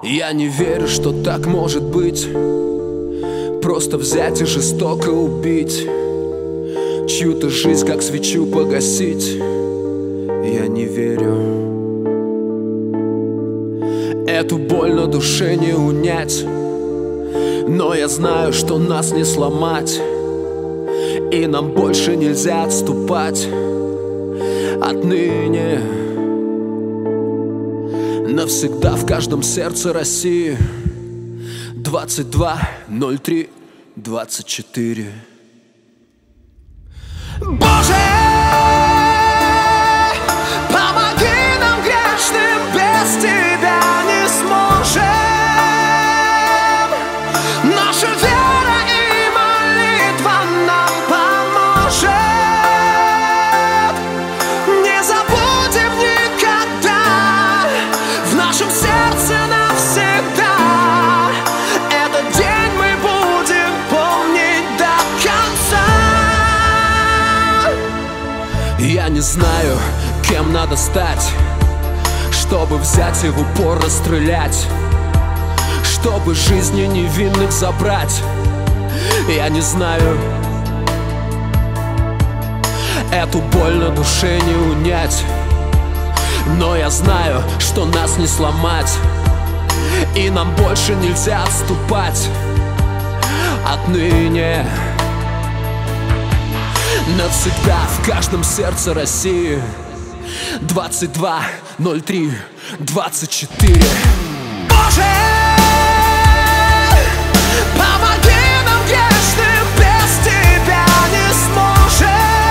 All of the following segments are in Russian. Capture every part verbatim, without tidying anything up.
Я не верю, что так может быть. Просто взять и жестоко убить, чью-то жизнь, как свечу, погасить. Я не верю. Эту боль на душе не унять, но я знаю, что нас не сломать, и нам больше нельзя отступать. Отныне навсегда в каждом сердце России. Двадцать два ноль три двадцать четыре. Боже, помоги нам, грешным, без Тебя не сможем. Наша вера и молитва нам поможет. Не забудем никогда, в нашем сердце навсегда. Этот день мы будем помнить до конца. Я не знаю, кем надо стать, чтобы взять и в упор расстрелять, чтобы жизни невинных забрать. Я не знаю. Эту боль на душе не унять, но я знаю, что нас не сломать, и нам больше нельзя отступать. Отныне навсегда в каждом сердце России. Двадцать два ноль три двадцать четыре. Боже, помоги нам, грешным, без Тебя не сможем.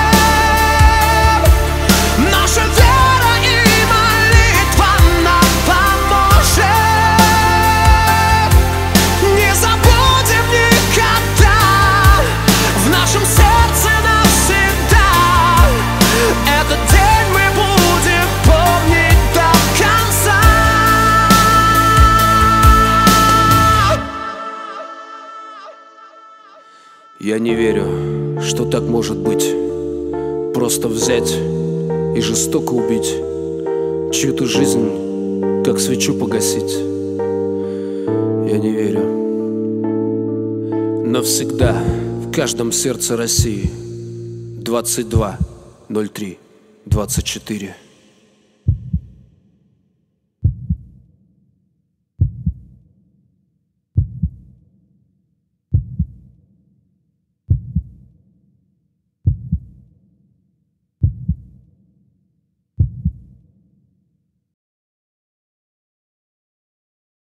Наша вера и молитва нам поможет. Не забудем никогда, в нашем сердце навсегда. Этот день мы будем помнить до конца. Я не верю, что так может быть. Просто взять и жестоко убить, чью-то жизнь, как свечу, погасить. Я не верю. Навсегда в каждом сердце России. Двадцать два ноль три двадцать четыре.